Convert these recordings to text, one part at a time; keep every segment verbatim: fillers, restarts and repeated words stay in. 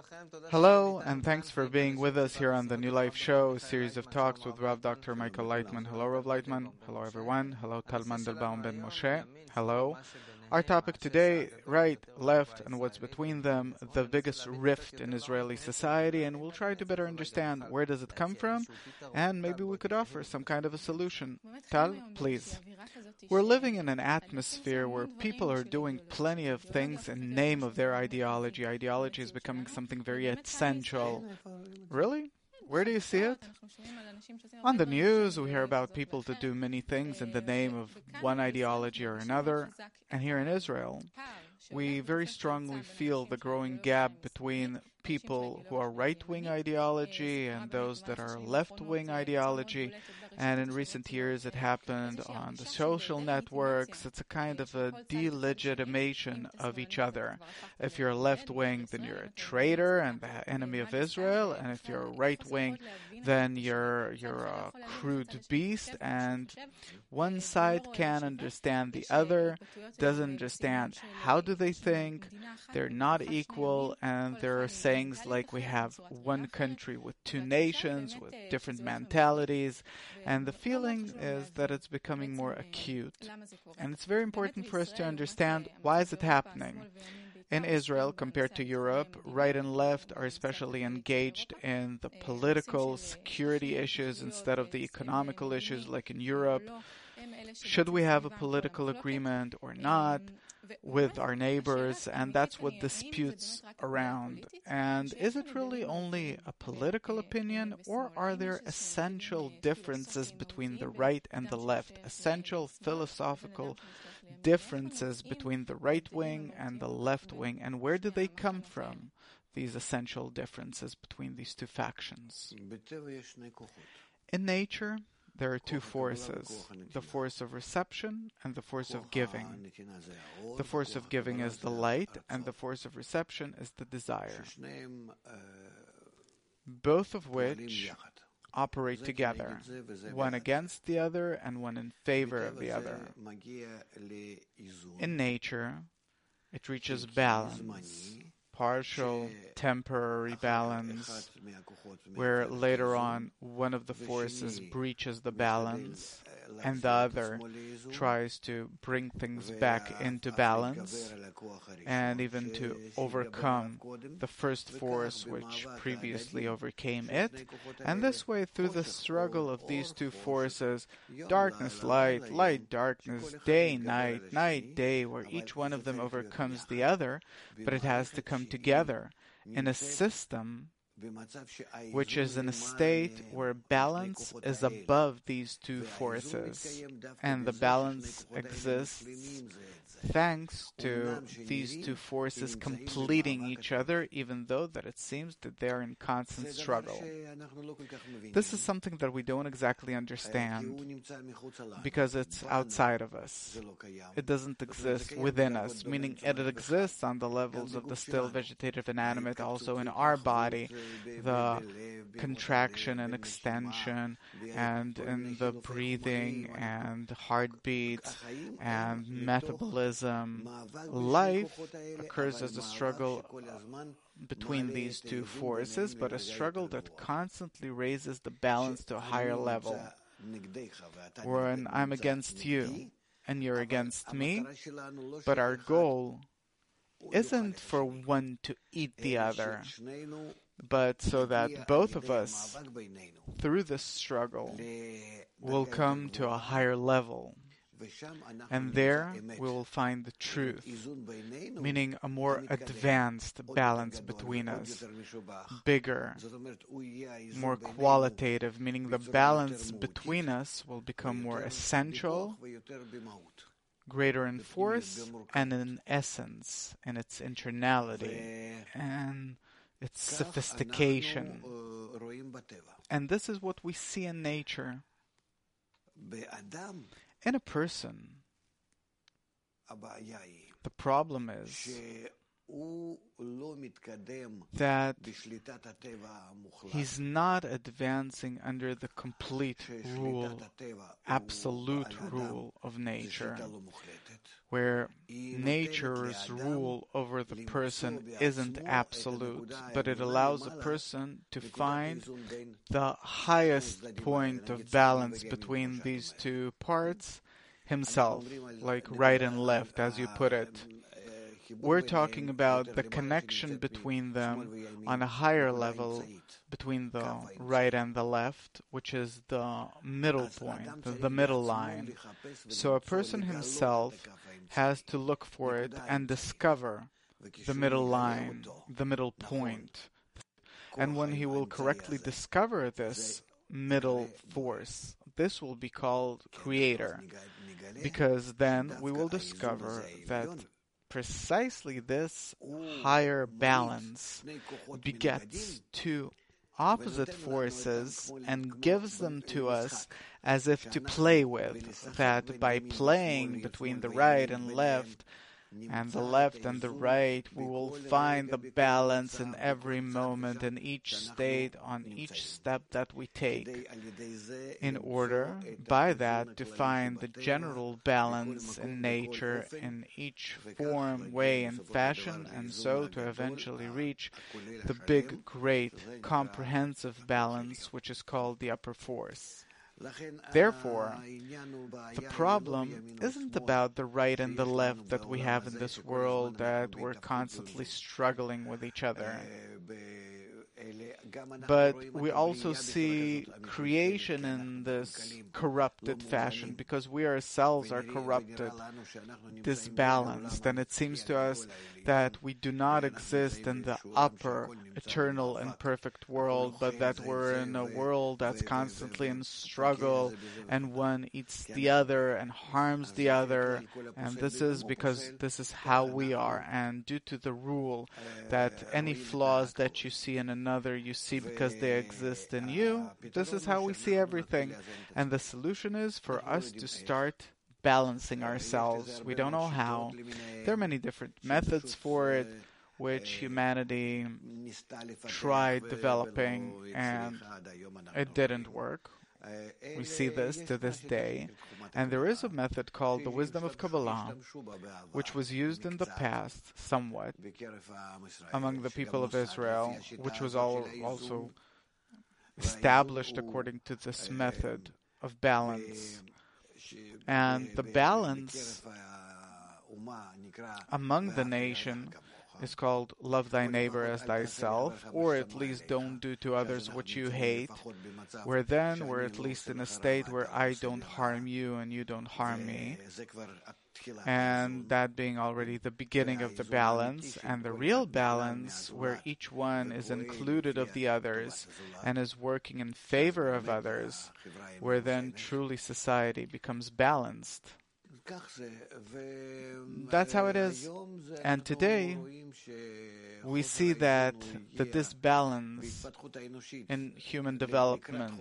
Hello, and thanks for being with us here on the New Life Show, a series of talks with Rav Doctor Michael Leitman. Hello, Rav Leitman. Hello, everyone. Hello, Tal Mandelbaum Ben Moshe. Hello. Our topic today, right, left, and what's between them, the biggest rift in Israeli society, and we'll try to better understand where does it come from, and maybe we could offer some kind of a solution. Tal, please. We're living in an atmosphere where people are doing plenty of things in name of their ideology. Ideology is becoming something very essential. Really? Where do you see it? On the news, we hear about people to do many things in the name of one ideology or another. And here in Israel, we very strongly feel the growing gap between people who are right-wing ideology and those that are left-wing ideology. And in recent years, it happened on the social networks. It's a kind of a delegitimation of each other. If you're left-wing, then you're a traitor and the enemy of Israel. And if you're right-wing, then you're you're a crude beast. And one side can't understand the other, doesn't understand how do they think. They're not equal, and there are sayings like we have one country with two nations, with different mentalities. And the feeling is that it's becoming more acute. And it's very important for us to understand why is it happening. In Israel, compared to Europe, right and left are especially engaged in the political security issues instead of the economical issues like in Europe. Should we have a political agreement or not with our neighbors? And that's what disputes around. And is it really only a political opinion, or are there essential differences between the right and the left, essential philosophical differences between the right wing and the left wing? And where do they come from, these essential differences between these two factions? In nature, there are two forces, the force of reception and the force of giving. The force of giving is the light, and the force of reception is the desire, both of which operate together, one against the other and one in favor of the other. In nature, it reaches balance, partial, temporary balance, where later on one of the forces breaches the balance and the other tries to bring things back into balance and even to overcome the first force which previously overcame it. And this way, through the struggle of these two forces, darkness, light, light, darkness, day, night, night, day, where each one of them overcomes the other, but it has to come together in a system which is in a state where balance is above these two forces, and the balance exists thanks to these two forces completing each other, even though that it seems that they are in constant struggle. This is something that we don't exactly understand because it's outside of us. It doesn't exist within us, meaning it exists on the levels of the still, vegetative, and animate, also in our body, the contraction and extension, and in the breathing and heartbeat and metabolism. Life occurs as a struggle between these two forces, but a struggle that constantly raises the balance to a higher level. When I'm against you and you're against me, but our goal isn't for one to eat the other, but so that both of us, through this struggle, will come to a higher level. And there we will find the truth, meaning a more advanced balance between us, bigger, more qualitative, meaning the balance between us will become more essential, greater in force and in essence, in its internality and its sophistication. And this is what we see in nature. In a person, the problem is that he's not advancing under the complete rule, absolute rule of nature, where nature's rule over the person isn't absolute, but it allows a person to find the highest point of balance between these two parts himself, like right and left, as you put it. We're talking about the connection between them on a higher level, between the right and the left, which is the middle point, the, the middle line. So a person himself has to look for it and discover the middle line, the middle point. And when he will correctly discover this middle force, this will be called creator, because then we will discover that precisely this higher balance begets two opposite forces and gives them to us as if to play with, that by playing between the right and left, and the left and the right, we will find the balance in every moment, in each state, on each step that we take, in order, by that, to find the general balance in nature in each form, way, and fashion, and so to eventually reach the big, great, comprehensive balance, which is called the upper force. Therefore, the problem isn't about the right and the left that we have in this world, that we're constantly struggling with each other. But we also see creation in this corrupted fashion, because we ourselves are corrupted, disbalanced, and it seems to us that we do not exist in the upper, eternal, and perfect world, but that we're in a world that's constantly in struggle, and one eats the other and harms the other, and this is because this is how we are, and due to the rule that any flaws that you see in another, you see because they exist in you, this is how we see everything. And the solution is for us to start balancing ourselves. We don't know how. There are many different methods for it, which humanity tried developing, and it didn't work. We see this to this day. And there is a method called the wisdom of Kabbalah, which was used in the past somewhat among the people of Israel, which was all also established according to this method of balance. And the balance among the nation is called love thy neighbor as thyself, or at least don't do to others what you hate, where then we're at least in a state where I don't harm you and you don't harm me, and that being already the beginning of the balance, and the real balance where each one is included of the others and is working in favor of others, where then truly society becomes balanced. That's how it is. And today, we see that the disbalance in human development,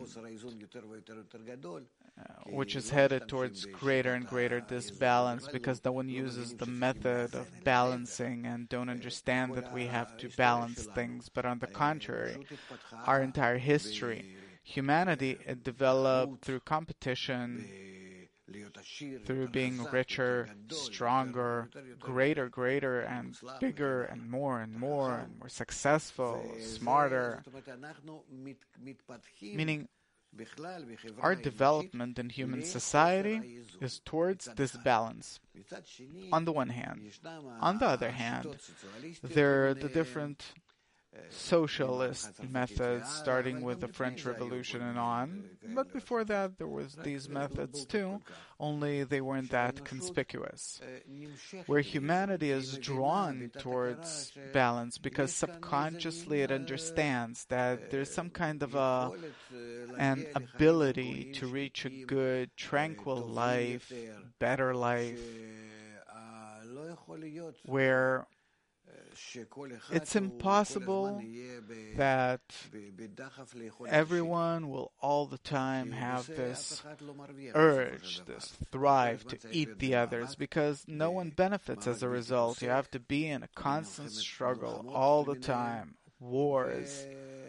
uh, which is headed towards greater and greater disbalance, because no one uses the method of balancing and don't understand that we have to balance things. But on the contrary, our entire history, humanity, it developed through competition, through being richer, stronger, greater, greater, and bigger, and more and more, and more successful, smarter. Meaning, our development in human society is towards this balance, on the one hand. On the other hand, there are the different socialist methods, starting with the French Revolution and on. But before that, there was these methods too, only they weren't that conspicuous, where humanity is drawn towards balance because subconsciously it understands that there's some kind of a an ability to reach a good, tranquil life, better life, where It's impossible that everyone will all the time have this urge, this drive to eat the others, because no one benefits as a result. You have to be in a constant struggle all the time, wars,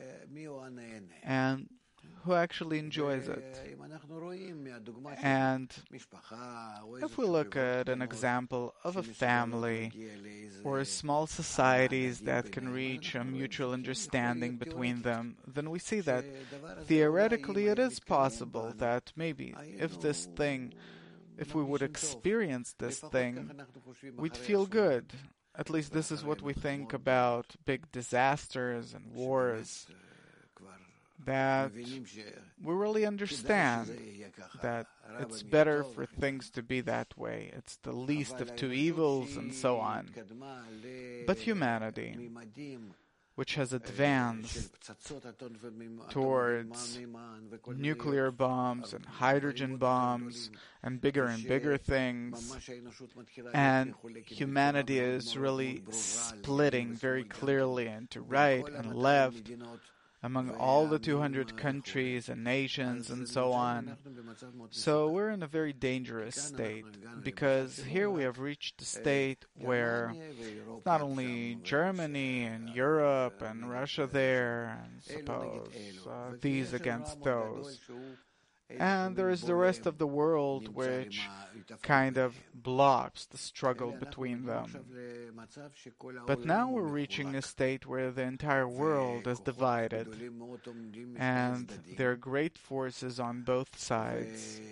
and who actually enjoys it. And if we look at an example of a family or small societies that can reach a mutual understanding between them, then we see that theoretically it is possible that maybe if this thing, if we would experience this thing, we'd feel good. At least this is what we think about big disasters and wars, that we really understand that it's better for things to be that way. It's the least of two evils and so on. But humanity, which has advanced towards nuclear bombs and hydrogen bombs and bigger and bigger things, and humanity is really splitting very clearly into right and left among all the two hundred countries and nations and so on. So we're in a very dangerous state, because here we have reached a state where not only Germany and Europe and Russia there, and suppose uh, these against those, and there is the rest of the world which kind of blocks the struggle between them. But now we're reaching a state where the entire world is divided, and there are great forces on both sides,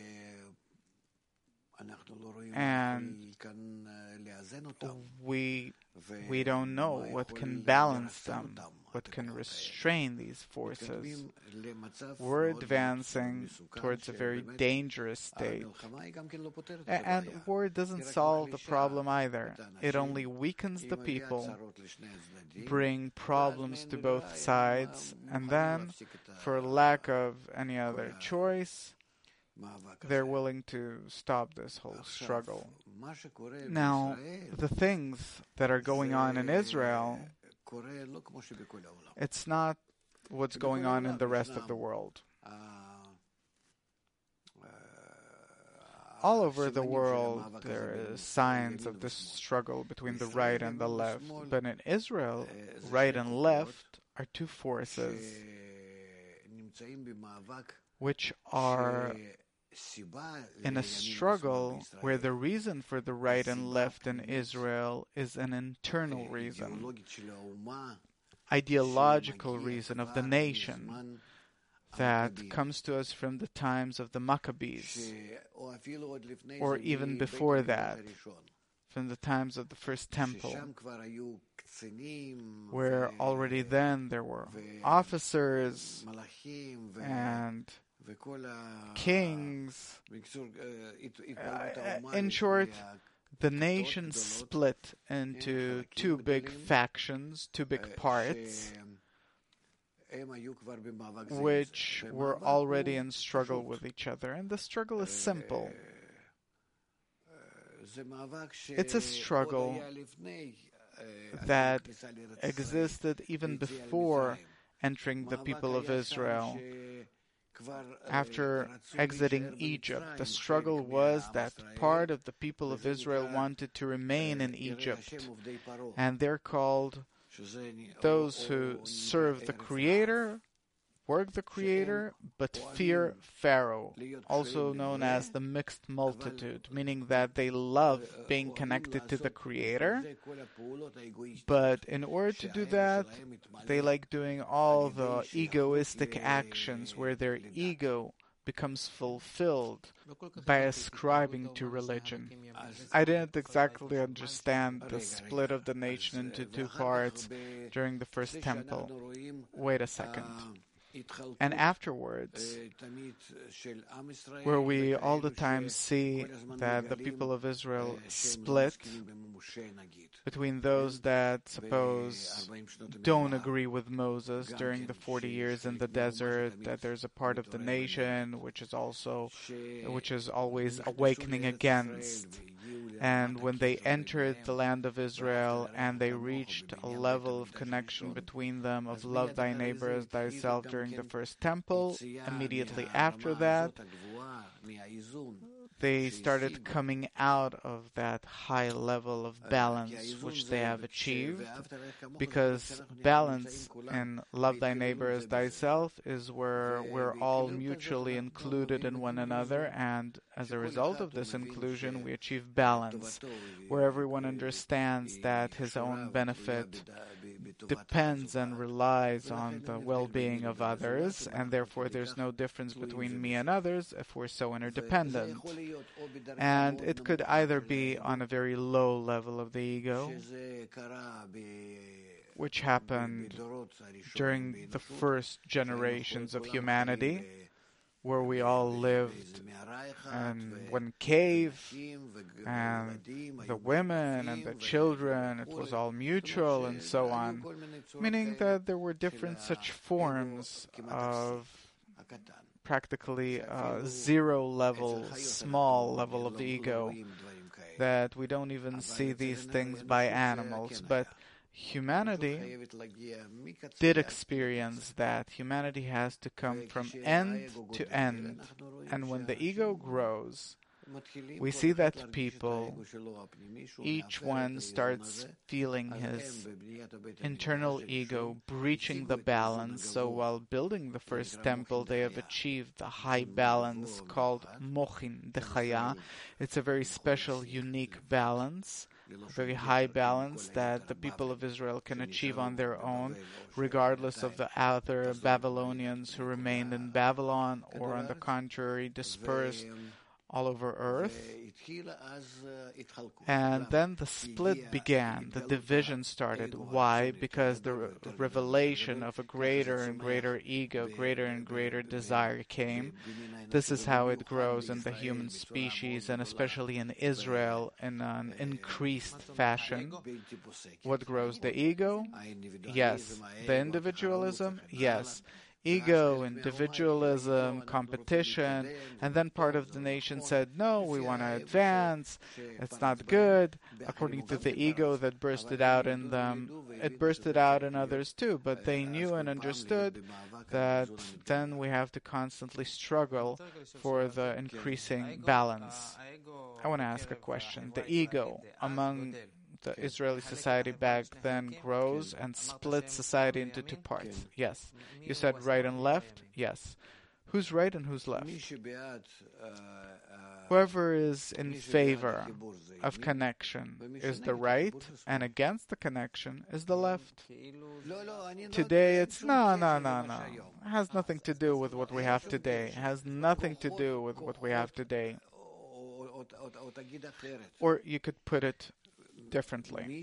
and we we don't know what can balance them, what can restrain these forces. We're advancing towards a very dangerous state. And war doesn't solve the problem either. It only weakens the people, bring problems to both sides, and then, for lack of any other choice, they're willing to stop this whole struggle. Now, the things that are going on in Israel, it's not what's going on in the rest of the world. All over the world, there is signs of this struggle between the right and the left. But in Israel, right and left are two forces which are in a struggle where the reason for the right and left in Israel is an internal reason, ideological reason of the nation that comes to us from the times of the Maccabees, or even before that, from the times of the First Temple, where already then there were officers and kings. Uh, in short, the nation split into two big factions, two big parts, which were already in struggle with each other. And the struggle is simple. It's a struggle that existed even before entering the people of Israel. After exiting Egypt, the struggle was that part of the people of Israel wanted to remain in Egypt, and they're called those who serve the Creator, work the Creator, but fear Pharaoh, also known as the mixed multitude, meaning that they love being connected to the Creator, but in order to do that, they like doing all the egoistic actions where their ego becomes fulfilled by ascribing to religion. I didn't exactly understand the split of the nation into two parts during the First Temple. Wait a second. And afterwards, where we all the time see that the people of Israel split between those that suppose don't agree with Moses during the forty years in the desert, that there's a part of the nation which is also, which is always awakening against, And when they entered the land of Israel and they reached a level of connection between them of love thy neighbor as thyself during the first temple, immediately after that, they started coming out of that high level of balance which they have achieved, because balance and love thy neighbor as thyself is where we're all mutually included in one another, and as a result of this inclusion we achieve balance, where everyone understands that his own benefit depends and relies on the well-being of others, and therefore there's no difference between me and others if we're so interdependent. And it could either be on a very low level of the ego, which happened during the first generations of humanity, where we all lived in one cave, and the women and the children, it was all mutual and so on, meaning that there were different such forms of practically uh, zero level, small level of the ego, that we don't even see these things by animals. But humanity did experience that. Humanity has to come from end to end. And when the ego grows, we see that people, each one starts feeling his internal ego breaching the balance. So while building the first temple, they have achieved a high balance called Mochin Dechaya. It's a very special, unique balance, a very high balance that the people of Israel can achieve on their own, regardless of the other Babylonians who remained in Babylon, or on the contrary, dispersed all over earth. And then the split began, the division started. Why? Because the re- revelation of a greater and greater ego, greater and greater desire came. This is how it grows in the human species, and especially in Israel, in an increased fashion. What grows? The ego? Yes. The individualism? Yes. Ego, individualism, competition, and then part of the nation said, no, we want to advance, it's not good, according to the ego that bursted out in them. It bursted out in others too, but they knew and understood that then we have to constantly struggle for the increasing balance. I want to ask a question. The ego among the Israeli society back then grows and splits society into two parts. Yes. You said right and left? Yes. Who's right and who's left? Whoever is in favor of connection is the right, and against the connection is the left. Today it's no, no, no, no. It has nothing to do with what we have today. It has nothing to do with what we have today. Or you could put it differently.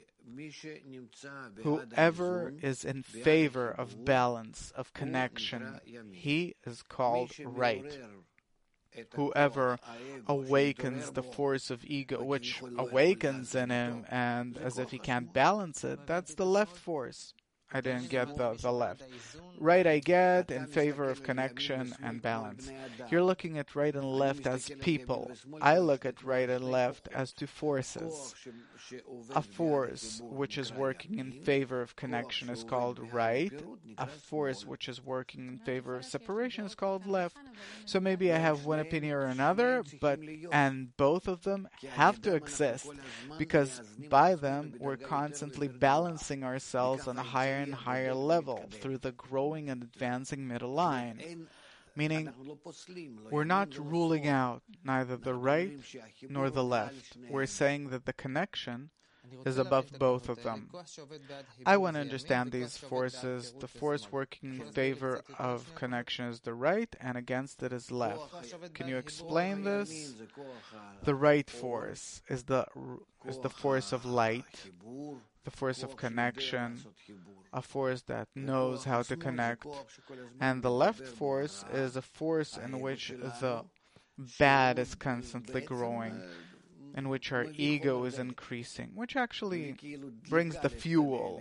Whoever is in favor of balance, of connection, he is called right. Whoever awakens the force of ego, which awakens in him, and as if he can't balance it, that's the left force. I didn't get the, the left. Right I get, in favor of connection and balance. You're looking at right and left as people. I look at right and left as two forces. A force which is working in favor of connection is called right. A force which is working in favor of separation is called left. So maybe I have one opinion or another, but and both of them have to exist, because by them we're constantly balancing ourselves on a higher and higher level through the growing and advancing middle line. Meaning, we're not ruling out neither the right nor the left. We're saying that the connection is above both of them. I want to understand these forces. The force working in favor of connection is the right, and against it is left. Can you explain this? The right force is the is the force of light, the force of connection, a force that knows how to connect. And the left force is a force in which the bad is constantly growing, in which our ego is increasing, which actually brings the fuel,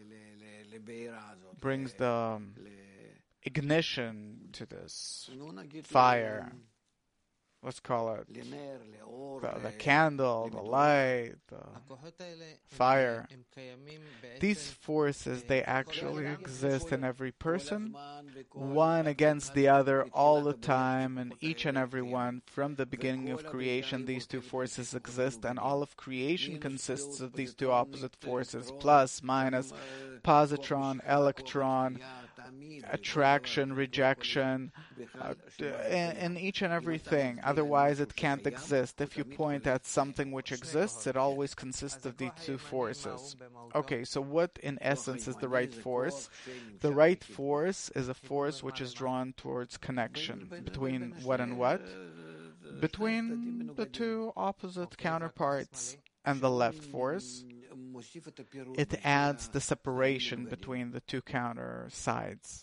brings the ignition to this fire. let's call it, the, the candle, the light, the fire. These forces, they actually exist in every person, one against the other all the time, and each and every one. From the beginning of creation, these two forces exist, and all of creation consists of these two opposite forces, plus, minus, positron, electron, attraction, rejection, uh, in, in each and everything. Otherwise, it can't exist. If you point at something which exists, it always consists of these two forces. Okay, so what in essence is the right force? The right force is a force which is drawn towards connection. Between what and what? Between the two opposite counterparts. And the left force, it adds the separation between the two counter sides.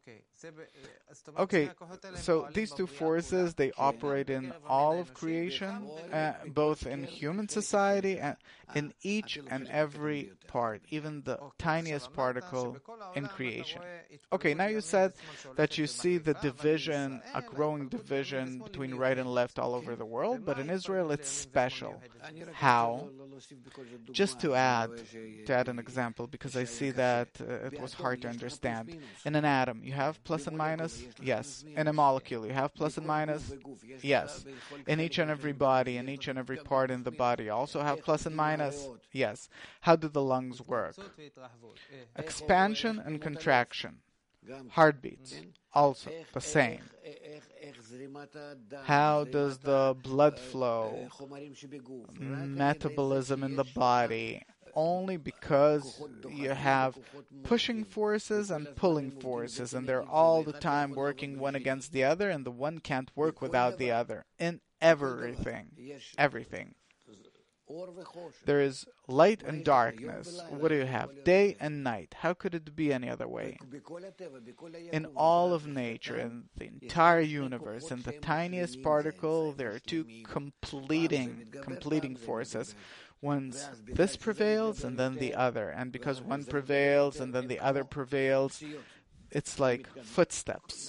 Okay, so these two forces, they operate in all of creation, uh, both in human society and in each and every part, even the tiniest particle in creation. Okay, now you said that you see the division, a growing division between right and left all over the world, but in Israel it's special. How? Just to add, to add an example, because I see that uh, it was hard to understand. In an atom, you have plus and minus? Yes. In a molecule, you have plus and minus? Yes. In each and every body, in each and every part in the body, also have plus and minus? Yes. How do the lungs work? Expansion and contraction. Heartbeats, also the same. How does the blood flow? Metabolism in the body. Only because you have pushing forces and pulling forces, and they're all the time working one against the other, and the one can't work without the other. In everything. Everything. There is light and darkness. What do you have? Day and night. How could it be any other way? In all of nature, in the entire universe, in the tiniest particle, there are two completing, completing forces. Once this prevails and then the other. And because one prevails and then the other prevails, it's like footsteps.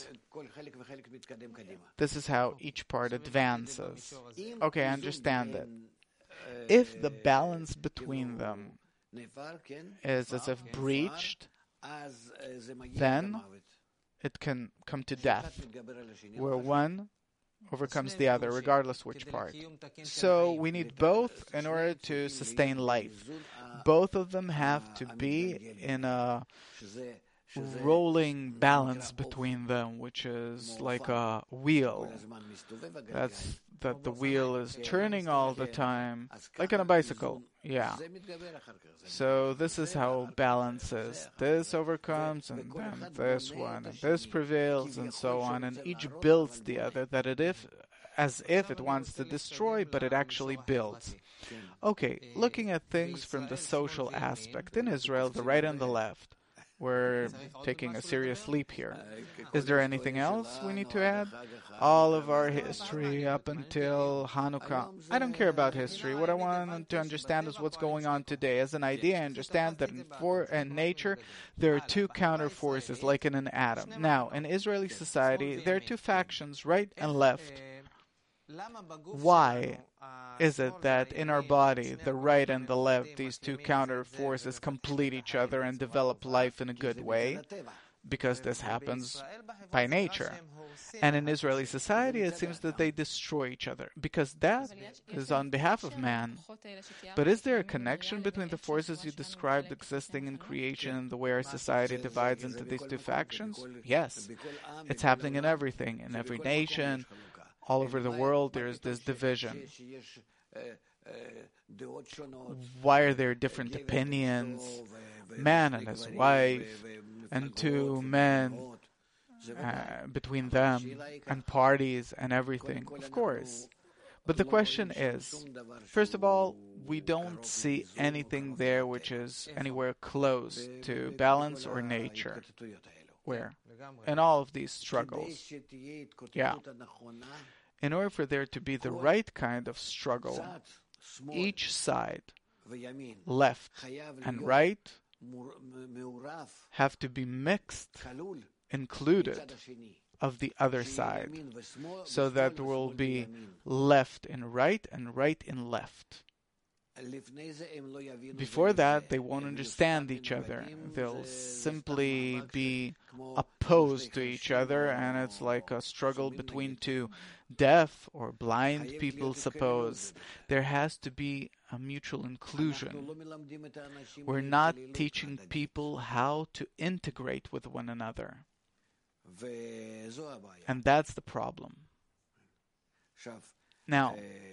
This is how each part advances. Okay, I understand it. If the balance between them is as if breached, then it can come to death, where one overcomes the other, regardless which part. So we need both in order to sustain life. Both of them have to be in a rolling balance between them, which is like a wheel. That's that the wheel is turning all the time, like on a bicycle. Yeah. So this is how balance is. This overcomes, and then this one, and this prevails, and so on, and each builds the other, that it if, as if it wants to destroy, but it actually builds. Okay, looking at things from the social aspect, in Israel, the right and the left, we're taking a serious leap here. Is there anything else we need to add? All of our history up until Hanukkah. I don't care about history. What I want to understand is what's going on today. As an idea, I understand that in, for, in nature, there are two counter forces, like in an atom. Now, in Israeli society, there are two factions, right and left. Why is it that in our body, the right and the left, these two counter forces complete each other and develop life in a good way? Because this happens by nature. And in Israeli society, it seems that they destroy each other, because that is on behalf of man. But is there a connection between the forces you described existing in creation and the way our society divides into these two factions? Yes. It's happening in everything, in every nation. All over the world, there is this division. Why are there different opinions? Man and his wife, and two men uh, between them, and parties and everything, of course. But the question is, first of all, we don't see anything there which is anywhere close to balance or nature. Where? In all of these struggles. Yeah. In order for there to be the right kind of struggle, each side, left and right, have to be mixed, included of the other side, so that there will be left in right and right in left. Before that, they won't understand each other. They'll simply be opposed to each other, and it's like a struggle between two deaf or blind people, suppose. There has to be a mutual inclusion. We're not teaching people how to integrate with one another. And that's the problem. Now,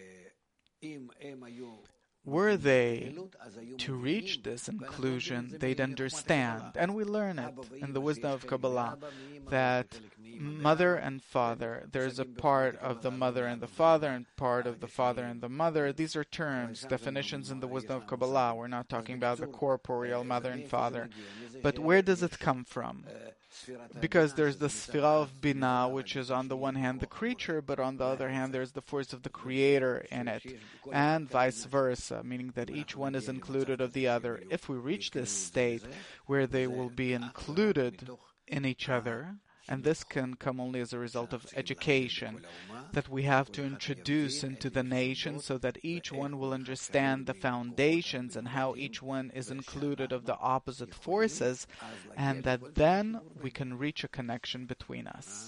were they to reach this inclusion, they'd understand, and we learn it in the wisdom of Kabbalah, that mother and father, there's a part of the mother and the father, and part of the father and the mother. These are terms, definitions in the wisdom of Kabbalah. We're not talking about the corporeal mother and father. But where does it come from? Because there's the Sphira of Binah, which is on the one hand the creature, but on the other hand there's the force of the creator in it, and vice versa, meaning that each one is included of the other. If we reach this state where they will be included in each other, and this can come only as a result of education that we have to introduce into the nation, so that each one will understand the foundations and how each one is included of the opposite forces, and that then we can reach a connection between us.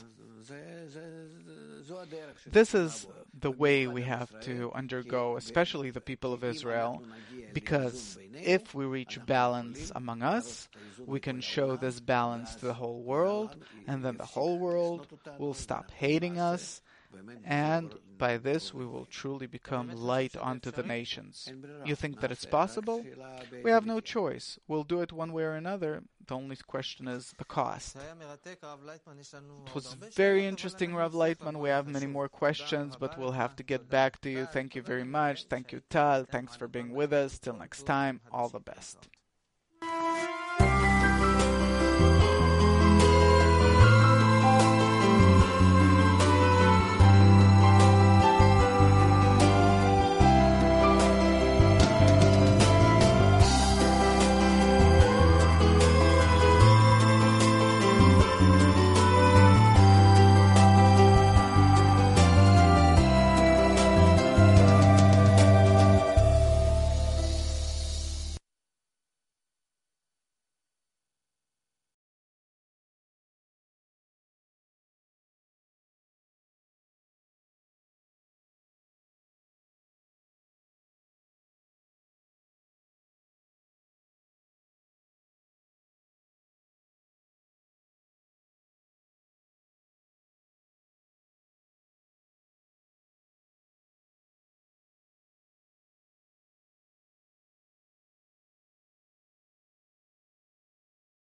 This is the way we have to undergo, especially the people of Israel, because if we reach balance among us, we can show this balance to the whole world, and then the whole world will stop hating us, and by this we will truly become light unto the nations. You think that it's possible? We have no choice. We'll do it one way or another. The only question is the cost. It was very interesting, Rav Leitman. We have many more questions, but we'll have to get back to you. Thank you very much. Thank you, Tal. Thanks for being with us. Till next time, all the best.